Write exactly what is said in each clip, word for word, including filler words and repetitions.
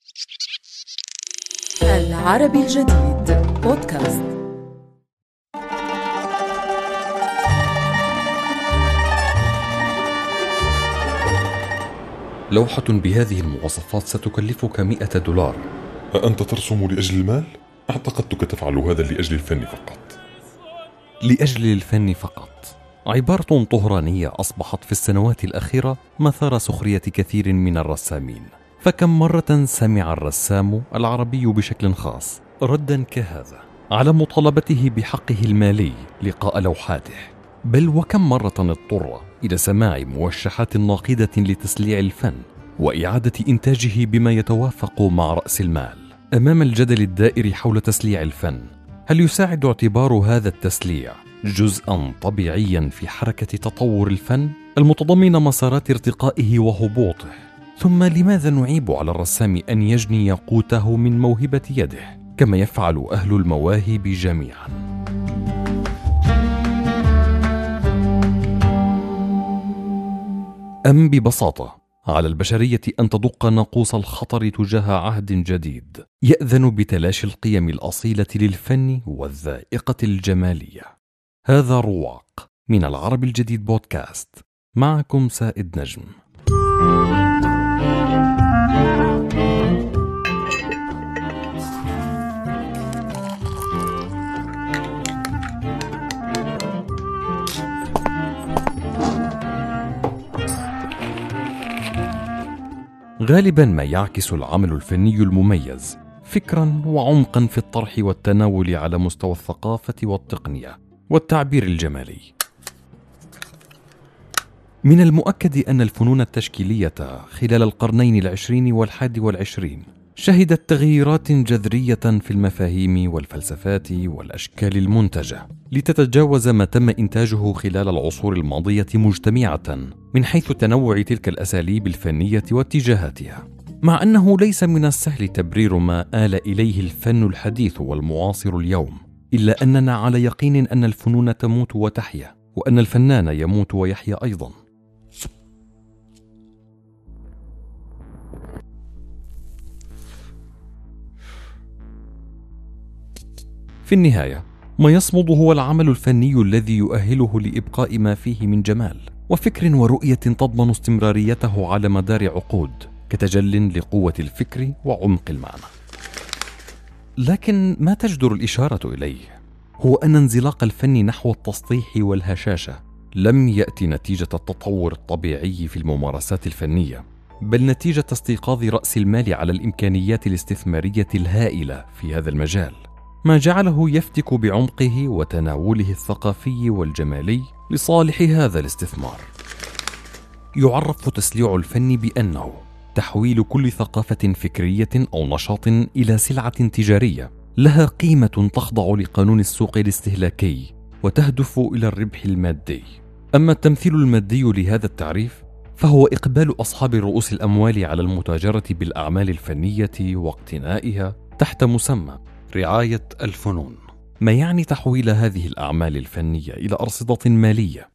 العربي الجديد بودكاست. لوحة بهذه المواصفات ستكلفك مئة دولار. أأنت ترسم لأجل المال؟ اعتقدتك تفعل هذا لأجل الفن فقط. لأجل الفن فقط، عبارة طهرانية أصبحت في السنوات الأخيرة مثار سخرية كثير من الرسامين. فكم مرة سمع الرسام العربي بشكل خاص ردا كهذا على مطالبته بحقه المالي لقاء لوحاته؟ بل وكم مرة اضطر إلى سماع موشحات ناقدة لتسليع الفن وإعادة إنتاجه بما يتوافق مع رأس المال. أمام الجدل الدائر حول تسليع الفن، هل يساعد اعتبار هذا التسليع جزءا طبيعيا في حركة تطور الفن المتضمنة مسارات ارتقائه وهبوطه؟ ثم لماذا نعيب على الرسام أن يجني قوته من موهبة يده كما يفعل أهل المواهب جميعا؟ أم ببساطة على البشرية أن تدق ناقوس الخطر تجاه عهد جديد يأذن بتلاشي القيم الأصيلة للفن والذائقة الجمالية؟ هذا رواق من العربي الجديد بودكاست، معكم سائد نجم. غالبا ما يعكس العمل الفني المميز فكرا وعمقا في الطرح والتناول على مستوى الثقافة والتقنية والتعبير الجمالي. من المؤكد أن الفنون التشكيلية خلال القرنين العشرين والحادي والعشرين شهدت تغييرات جذرية في المفاهيم والفلسفات والأشكال المنتجة لتتجاوز ما تم إنتاجه خلال العصور الماضية مجتمعة من حيث تنوع تلك الأساليب الفنية واتجاهاتها. مع أنه ليس من السهل تبرير ما آل إليه الفن الحديث والمعاصر اليوم، إلا أننا على يقين أن الفنون تموت وتحيا، وأن الفنان يموت ويحيا أيضا. في النهاية ما يصمد هو العمل الفني الذي يؤهله لإبقاء ما فيه من جمال وفكر ورؤية تضمن استمراريته على مدار عقود، كتجل لقوة الفكر وعمق المعنى. لكن ما تجدر الإشارة إليه هو أن انزلاق الفن نحو التسطيح والهشاشة لم يأتي نتيجة التطور الطبيعي في الممارسات الفنية، بل نتيجة استيقاظ رأس المال على الإمكانيات الاستثمارية الهائلة في هذا المجال، ما جعله يفتك بعمقه وتناوله الثقافي والجمالي لصالح هذا الاستثمار. يعرف تسليع الفن بأنه تحويل كل ثقافة فكرية أو نشاط إلى سلعة تجارية لها قيمة تخضع لقانون السوق الاستهلاكي وتهدف إلى الربح المادي. أما التمثيل المادي لهذا التعريف فهو إقبال أصحاب رؤوس الأموال على المتاجرة بالأعمال الفنية واقتنائها تحت مسمى رعاية الفنون، ما يعني تحويل هذه الأعمال الفنية إلى أرصدة مالية.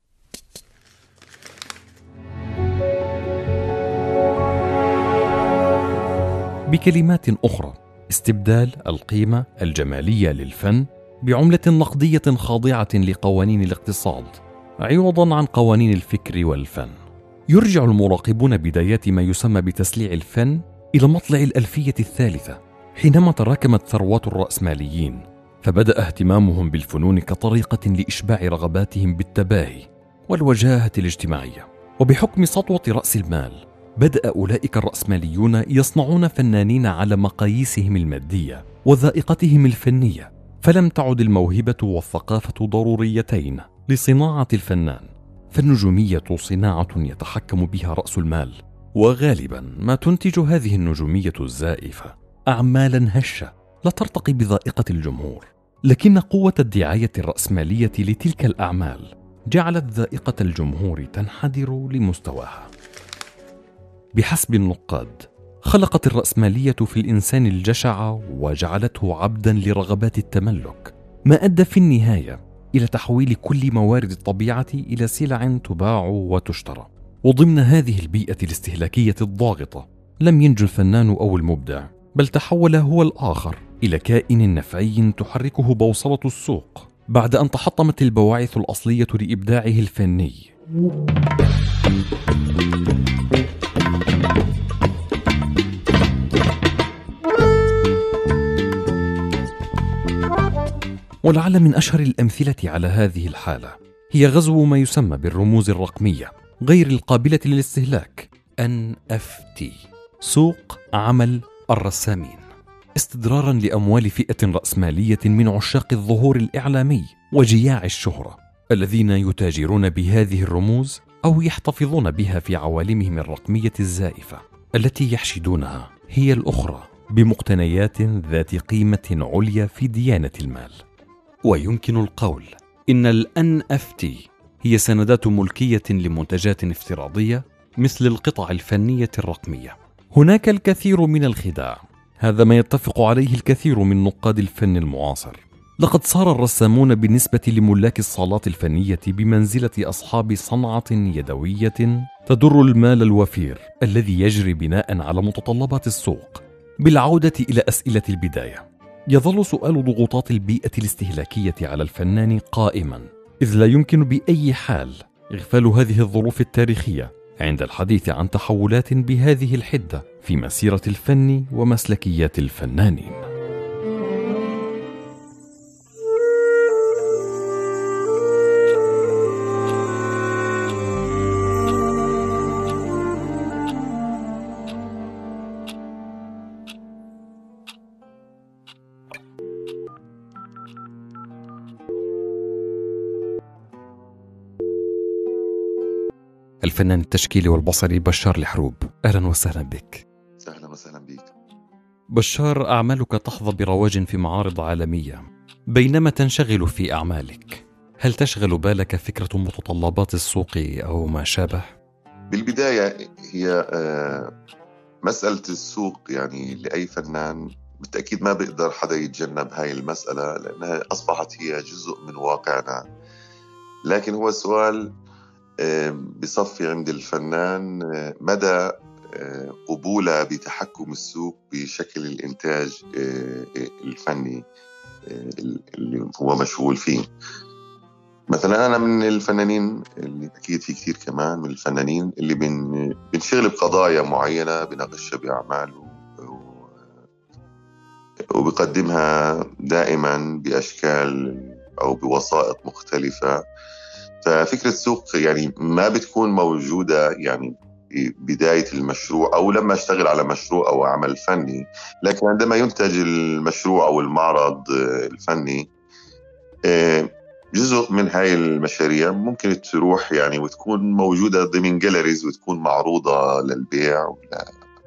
بكلمات أخرى، استبدال القيمة الجمالية للفن بعملة نقدية خاضعة لقوانين الاقتصاد عوضا عن قوانين الفكر والفن. يرجع المراقبون بدايات ما يسمى بتسليع الفن إلى مطلع الألفية الثالثة، حينما تراكمت ثروات الرأسماليين فبدأ اهتمامهم بالفنون كطريقة لإشباع رغباتهم بالتباهي والوجاهة الاجتماعية. وبحكم سطوة رأس المال بدأ أولئك الرأسماليون يصنعون فنانين على مقاييسهم المادية وذائقتهم الفنية، فلم تعد الموهبة والثقافة ضروريتين لصناعة الفنان، فالنجومية صناعة يتحكم بها رأس المال، وغالبا ما تنتج هذه النجومية الزائفة أعمالا هشة لا ترتقي بذائقة الجمهور. لكن قوة الدعاية الرأسمالية لتلك الأعمال جعلت ذائقة الجمهور تنحدر لمستواها. بحسب النقاد، خلقت الرأسمالية في الإنسان الجشع وجعلته عبدا لرغبات التملك، ما أدى في النهاية إلى تحويل كل موارد الطبيعة إلى سلع تباع وتشترى. وضمن هذه البيئة الاستهلاكية الضاغطة لم ينجو الفنان أو المبدع بل تحول هو الآخر إلى كائن نفعي تحركه بوصلة السوق بعد أن تحطمت البواعث الأصلية لإبداعه الفني. ولعل من أشهر الأمثلة على هذه الحالة هي غزو ما يسمى بالرموز الرقمية غير القابلة للاستهلاك إن إف تي، سوق عمل الرسامين، استدرارا لأموال فئة رأسمالية من عشاق الظهور الإعلامي وجياع الشهرة الذين يتاجرون بهذه الرموز أو يحتفظون بها في عوالمهم الرقمية الزائفة التي يحشدونها هي الأخرى بمقتنيات ذات قيمة عليا في ديانة المال. ويمكن القول إن ال إن إف تي هي سندات ملكية لمنتجات افتراضية مثل القطع الفنية الرقمية. هناك الكثير من الخداع، هذا ما يتفق عليه الكثير من نقاد الفن المعاصر. لقد صار الرسامون بالنسبة لملاك الصالات الفنية بمنزلة أصحاب صنعة يدوية تدر المال الوفير الذي يجري بناء على متطلبات السوق. بالعودة إلى أسئلة البداية، يظل سؤال ضغوطات البيئة الاستهلاكية على الفنان قائما، إذ لا يمكن بأي حال إغفال هذه الظروف التاريخية عند الحديث عن تحولات بهذه الحدة في مسيرة الفن ومسلكيات الفنانين. الفنان التشكيلي والبصري بشار الحروب، أهلا وسهلا بك. أهلا وسهلا بك بشار، أعمالك تحظى برواج في معارض عالمية. بينما تنشغل في أعمالك، هل تشغل بالك فكرة متطلبات السوق أو ما شابه؟ بالبداية هي مسألة السوق، يعني لأي فنان بالتأكيد ما بيقدر حدا يتجنب هاي المسألة لأنها أصبحت هي جزء من واقعنا. لكن هو السؤال بصفي عند الفنان مدى قبوله بتحكم السوق بشكل الإنتاج الفني اللي هو مشغول فيه. مثلا أنا من الفنانين اللي أكيد في كثير كمان من الفنانين اللي بن بنشغل بقضايا معينة بناقشها بأعمال وبقدمها دائما بأشكال أو بوسائط مختلفة. ففكرة السوق يعني ما بتكون موجودة يعني بداية المشروع أو لما أشتغل على مشروع أو عمل فني، لكن عندما ينتج المشروع أو المعرض الفني جزء من هاي المشاريع ممكن تروح يعني وتكون موجودة ضمن جاليريز وتكون معروضة للبيع ولا.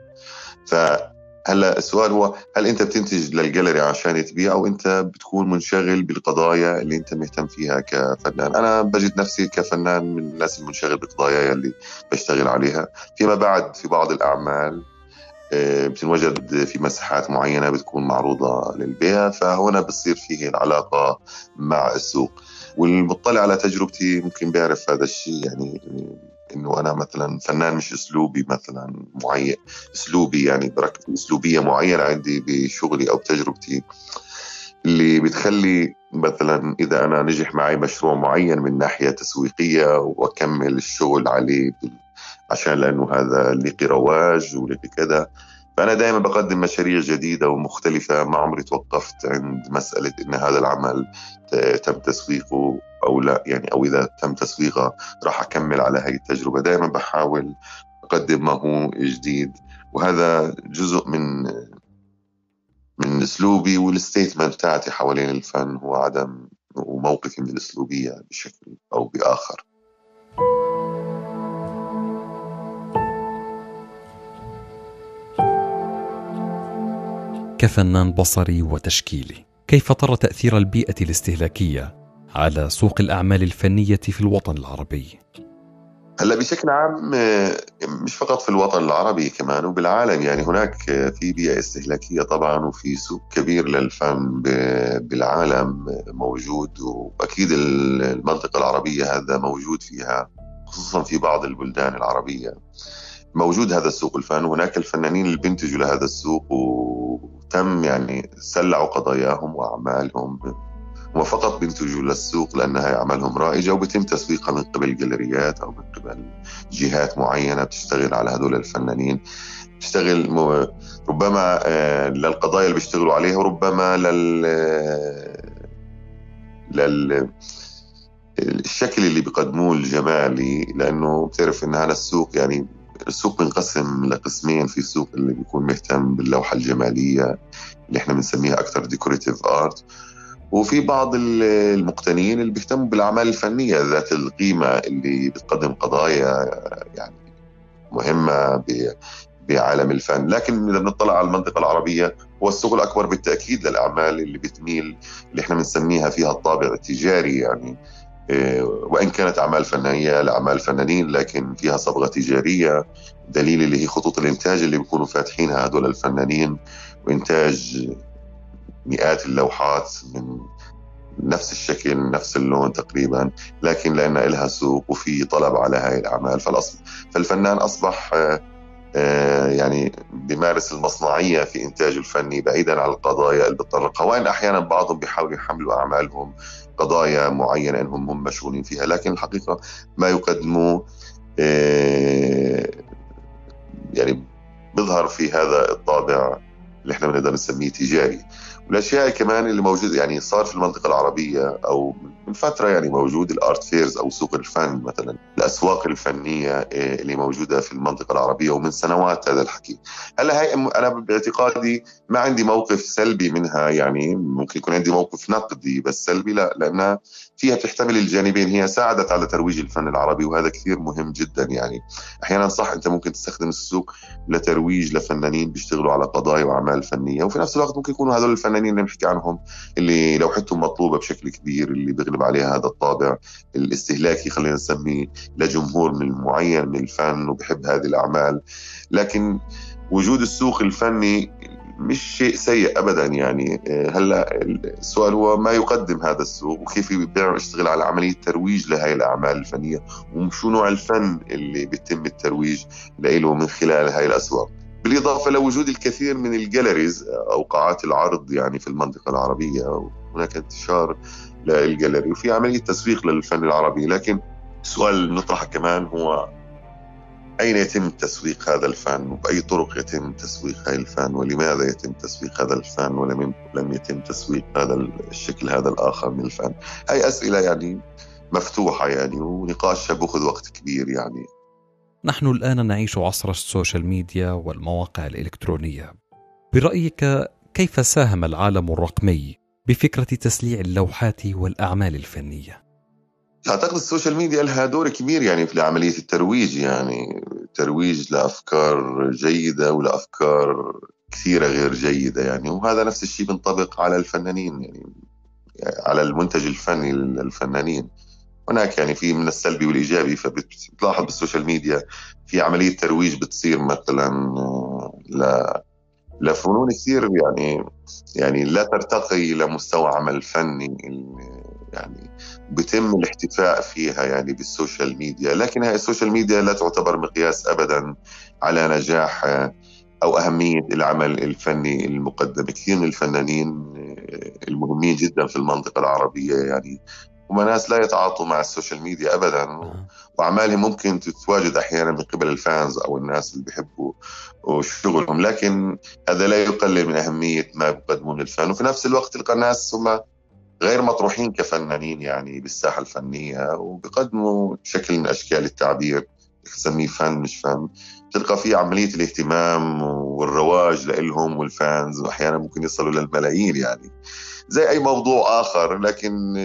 فهلا السؤال هو هل أنت بتنتج للجاليري عشان تبيع أو أنت بتكون منشغل بالقضايا اللي أنت مهتم فيها كفنان؟ أنا بجد نفسي كفنان من الناس المنشغل بالقضايا اللي بشتغل عليها. فيما بعد في بعض الأعمال بتنوجد في مساحات معينة بتكون معروضة للبيع، فهنا بتصير فيه العلاقة مع السوق. والمطلع على تجربتي ممكن بيعرف هذا الشيء، يعني إنه أنا مثلا فنان مش أسلوبي مثلا معين، أسلوبي يعني بركب أسلوبية معينة عندي بشغلي أو تجربتي اللي بتخلي مثلا إذا أنا نجح معي مشروع معين من ناحية تسويقية وأكمل الشغل عليه عشان لأنه هذا لقي رواج ولقي كذا. فأنا دائما بقدم مشاريع جديدة ومختلفة، ما عمري توقفت عند مسألة إن هذا العمل تم تسويقه أو لا، يعني أو إذا تم تسويقه راح أكمل على هاي التجربة. دائما بحاول أقدم ما هو جديد، وهذا جزء من من أسلوبي والستيتمنت بتاعتي حوالين الفن، هو عدم وموقفي من الأسلوبية بشكل أو بآخر. كفنان بصري وتشكيلي، كيف ترى تأثير البيئة الاستهلاكية على سوق الأعمال الفنية في الوطن العربي؟ هلا بشكل عام مش فقط في الوطن العربي كمان وبالعالم، يعني هناك في بيئة استهلاكية طبعا وفي سوق كبير للفن بالعالم موجود، وأكيد المنطقة العربية هذا موجود فيها، خصوصا في بعض البلدان العربية موجود هذا السوق الفن، وهناك الفنانين اللي بينتجوا لهذا السوق تم يعني سلعوا قضاياهم وأعمالهم، هم فقط بينتجوا للسوق لأنها أعمالهم رائجة وبيتم تسويقها من قبل جاليريات أو من قبل جهات معينة بتشتغل على هدول الفنانين، بتشتغل ربما للقضايا اللي بيشتغلوا عليها وربما لل لل الشكل اللي بيقدموه الجمالي، لأنه بتعرف إن هذا السوق يعني السوق بنقسم لقسمين، في سوق اللي بيكون مهتم باللوحة الجمالية اللي احنا بنسميها أكثر ديكوريتيف آرت، وفي بعض المقتنيين اللي بيهتموا بالأعمال الفنية ذات القيمة اللي بتقدم قضايا يعني مهمة بعالم الفن. لكن إذا بنطلع على المنطقة العربية هو السوق الأكبر بالتأكيد للأعمال اللي بتميل اللي احنا بنسميها فيها الطابع التجاري، يعني وإن كانت أعمال فنية لأعمال فنانين لكن فيها صبغة تجارية، دليل اللي هي خطوط الإنتاج اللي بيكونوا فاتحينها هدول الفنانين وإنتاج مئات اللوحات من نفس الشكل نفس اللون تقريبا، لكن لأن إلها سوق وفي طلب على هاي الأعمال فالفنان أصبح يعني بيمارس المصنعية في إنتاجه الفني بعيدا عن القضايا اللي بتطرقها، وإن أحيانا بعضهم بيحاولوا يحملوا أعمالهم قضايا معينة إنهم هم مشغولين فيها، لكن الحقيقة ما يقدموه يعني بيظهر في هذا الطابع اللي احنا بنقدر نسميه تجاري. والأشياء كمان اللي موجود يعني صار في المنطقة العربية أو من فترة يعني موجود الارت فيرز أو سوق الفن مثلا، الأسواق الفنية اللي موجودة في المنطقة العربية ومن سنوات هذا الحكي. هلا هاي أنا باعتقادي ما عندي موقف سلبي منها، يعني ممكن يكون عندي موقف نقدي بس سلبي لا، لأنها فيها بتحتمل الجانبين، هي ساعدت على ترويج الفن العربي وهذا كثير مهم جدا. يعني أحيانا صح أنت ممكن تستخدم السوق لترويج لفنانين بيشتغلوا على قضايا وأعمال فنية، وفي نفس الوقت ممكن يكونوا هذول الفنانين اللي نحكي عنهم اللي لوحتهم مطلوبة بشكل كبير اللي بيغلب عليها هذا الطابع الاستهلاكي خلينا نسميه لجمهور من معين من الفن وبحب هذه الأعمال. لكن وجود السوق الفني مش شيء سيء أبدا، يعني هلا السؤال هو ما يقدم هذا السوق وكيف يبدأ يشتغل على عملية ترويج لهذه الأعمال الفنية وشو نوع الفن اللي بيتم الترويج له من خلال هاي الأسواق، بالإضافة لوجود الكثير من الجاليريز أو قاعات العرض يعني في المنطقة العربية، هناك انتشار للجاليري وفي عملية تسويق للفن العربي. لكن السؤال المطرح كمان هو أين يتم تسويق هذا الفن وبأي طرق يتم تسويق هذا الفن ولماذا يتم تسويق هذا الفن ولم لم يتم تسويق هذا الشكل هذا الآخر من الفن. هاي أسئلة يعني مفتوحة يعني ونقاش بأخذ وقت كبير. يعني نحن الآن نعيش عصر السوشيال ميديا والمواقع الإلكترونية، برأيك كيف ساهم العالم الرقمي بفكرة تسليع اللوحات والأعمال الفنية؟ أعتقد السوشيال ميديا لها دور كبير يعني في عملية الترويج، يعني ترويج لأفكار جيدة ولأفكار كثيرة غير جيدة يعني، وهذا نفس الشيء بنطبق على الفنانين يعني على المنتج الفني للفنانين. هناك يعني في من السلبي والإيجابي، فبتلاحظ بالسوشيال ميديا في عملية ترويج بتصير مثلا ل لفنون كثير يعني يعني لا ترتقي لمستوى عمل فني يعني بيتم الاحتفاء فيها يعني بالسوشيال ميديا. لكن هاي السوشيال ميديا لا تعتبر مقياس أبدا على نجاح أو أهمية العمل الفني المقدم. كثير من الفنانين المهمين جدا في المنطقة العربية يعني هم ناس لا يتعاطوا مع السوشيال ميديا أبدا، وأعمالهم ممكن تتواجد أحيانا من قبل الفانز أو الناس اللي بيحبوا شغلهم، لكن هذا لا يقلل من أهمية ما يقدمون الفن. وفي نفس الوقت تلقى الناس هم غير مطروحين كفنانين يعني بالساحة الفنية وبيقدموا شكل من أشكال التعبير نسميه فن مش فن، تلقى فيه عملية الاهتمام والرواج لإلهم والفانز وأحيانا ممكن يصلوا للملايين يعني زي أي موضوع آخر. لكن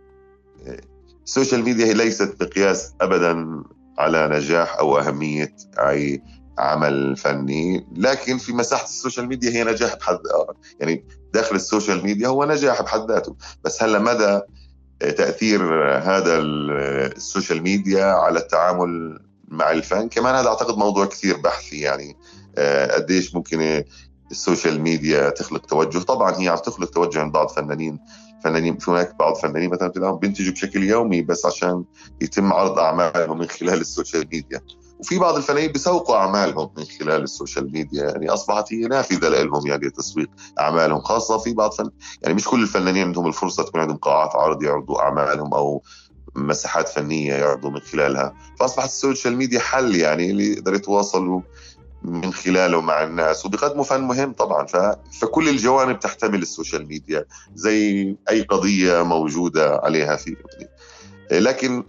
السوشيال ميديا هي ليست مقياس أبدا على نجاح أو أهمية أي عمل فني، لكن في مساحة السوشيال ميديا هي نجاح بحد يعني داخل السوشيال ميديا هو نجاح بحد ذاته. بس هلا مدى تأثير هذا السوشيال ميديا على التعامل مع الفن كمان هذا أعتقد موضوع كثير بحثي، يعني قديش ممكن السوشيال ميديا تخلق توجه. طبعا هي عم تخلق توجه عند بعض فنانين فنانين في هناك بعض فنانين مثلا بينتجوا بشكل يومي بس عشان يتم عرض أعمالهم من خلال السوشيال ميديا، وفي بعض الفنانين بيسوقوا أعمالهم من خلال السوشيال ميديا، يعني أصبحت هي نافذة لهم يعني تسويق أعمالهم، خاصة في بعض فن... يعني مش كل الفنانين عندهم الفرصة تكون عندهم قاعات عرض يعرضوا أعمالهم أو مساحات فنية يعرضوا من خلالها، فأصبحت السوشيال ميديا حل يعني اللي يقدروا يتواصلوا من خلاله مع الناس وبيقدموا فن مهم طبعا. ف... فكل الجوانب تحتمل السوشيال ميديا زي أي قضية موجودة عليها في، لكن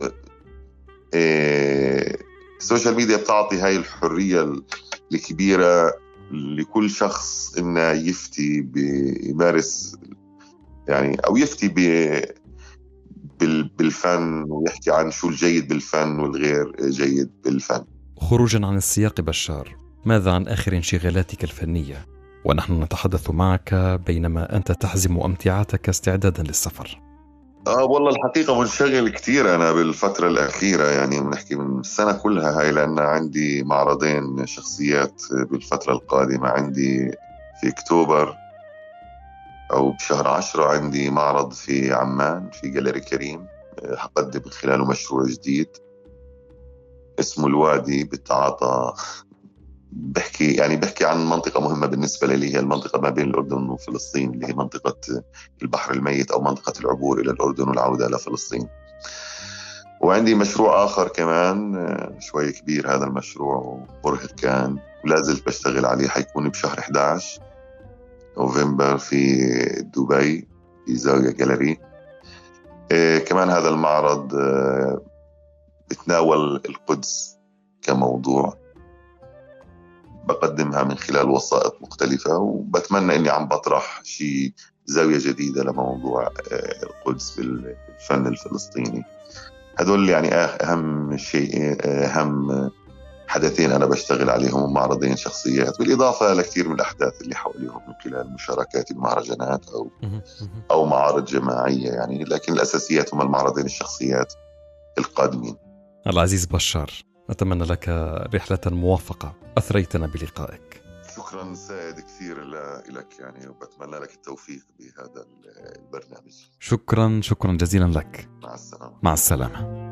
السوشيال ميديا بتعطي هاي الحرية الكبيرة لكل شخص إنه يفتي بيمارس يعني أو يفتي بالفن ويحكي عن شو الجيد بالفن والغير جيد بالفن. خروجا عن السياق بشار، ماذا عن آخر انشغالاتك الفنية ونحن نتحدث معك بينما أنت تحزم أمتعتك استعدادا للسفر؟ آه والله الحقيقة منشغل كتير أنا بالفترة الأخيرة، يعني بنحكي من السنة كلها هاي، لأن عندي معرضين شخصيات بالفترة القادمة. عندي في أكتوبر أو بشهر عشرة عندي معرض في عمان في جاليري كريم، هقدم من خلاله مشروع جديد اسمه الوادي بالتعاطى. بحكي يعني بحكي عن منطقة مهمة بالنسبة لي، هي المنطقة ما بين الأردن وفلسطين اللي هي منطقة البحر الميت أو منطقة العبور إلى الأردن والعودة إلى فلسطين. وعندي مشروع آخر كمان شوي كبير، هذا المشروع مرهق كان ولازلت بشتغل عليه، حيكون بشهر إحدى عشر نوفمبر في دبي في زاوية جاليري. إيه كمان هذا المعرض إيه بتناول القدس كموضوع، بقدمها من خلال وسائط مختلفة، وبتمنى إني عم بطرح شيء زاوية جديدة لموضوع القدس بالفن الفلسطيني. هدول يعني أهم شيء أهم حدثين أنا بشتغل عليهم، معرضين شخصيات بالإضافة لكثير من الأحداث اللي حوليهم من خلال مشاركات بمهرجانات أو أو معارض جماعية يعني، لكن الأساسيات هم المعرضين الشخصيات القادمين. العزيز بشار، أتمنى لك رحلة موفقة، أثريتنا بلقائك. شكرا سائد كثير لك يعني، وبتمنى لك التوفيق بهذا البرنامج. شكرا شكرا جزيلا لك. مع السلامة. مع السلامة.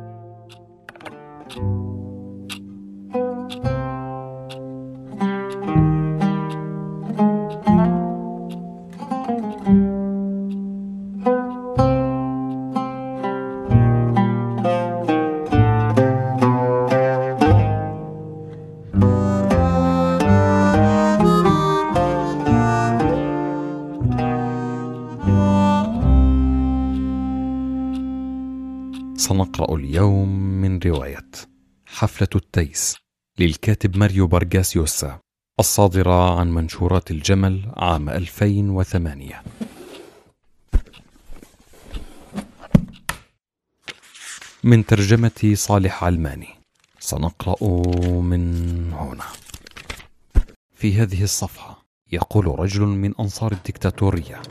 سنقرأ اليوم من رواية حفلة التيس للكاتب ماريو بارغاس يوسا، الصادرة عن منشورات الجمل عام ألفين وثمانية. من ترجمة صالح علماني. سنقرأ من هنا. في هذه الصفحة يقول رجل من أنصار الدكتاتورية: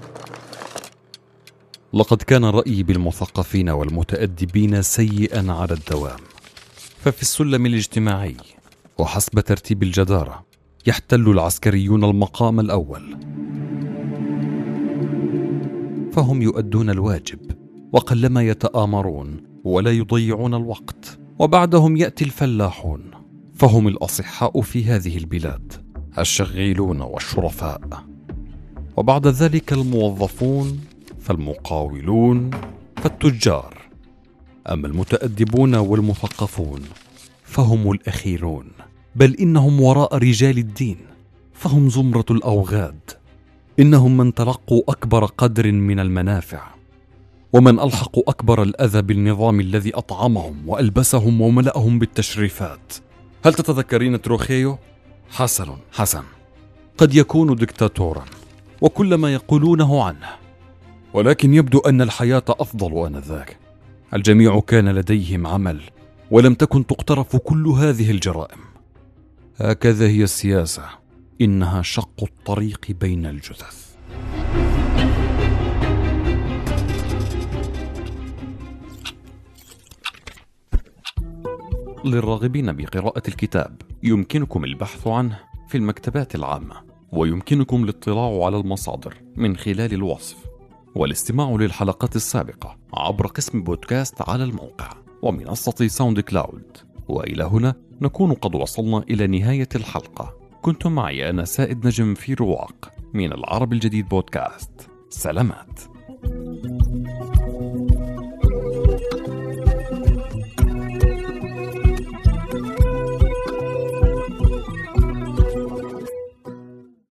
لقد كان رأيي بالمثقفين والمتأدبين سيئا على الدوام، ففي السلم الاجتماعي وحسب ترتيب الجدارة يحتل العسكريون المقام الأول، فهم يؤدون الواجب وقلما يتآمرون ولا يضيعون الوقت، وبعدهم يأتي الفلاحون، فهم الأصحاء في هذه البلاد، الشغيلون والشرفاء، وبعد ذلك الموظفون فالمقاولون فالتجار، أما المتأدبون والمثقفون فهم الأخيرون، بل إنهم وراء رجال الدين، فهم زمرة الأوغاد، إنهم من تلقوا أكبر قدر من المنافع، ومن ألحقوا أكبر الأذى بالنظام الذي أطعمهم وألبسهم وملأهم بالتشريفات. هل تتذكرين تروخيو؟ حسن حسن، قد يكون دكتاتورا وكل ما يقولونه عنه، ولكن يبدو أن الحياة أفضل آنذاك. الجميع كان لديهم عمل ولم تكن تقترف كل هذه الجرائم. هكذا هي السياسة، إنها شق الطريق بين الجثث. للراغبين بقراءة الكتاب يمكنكم البحث عنه في المكتبات العامة، ويمكنكم الاطلاع على المصادر من خلال الوصف، والاستماع للحلقات السابقة عبر قسم بودكاست على الموقع ومنصة ساوند كلاود. وإلى هنا نكون قد وصلنا إلى نهاية الحلقة. كنتم معي أنا سائد نجم في رواق من العربي الجديد بودكاست. سلامات.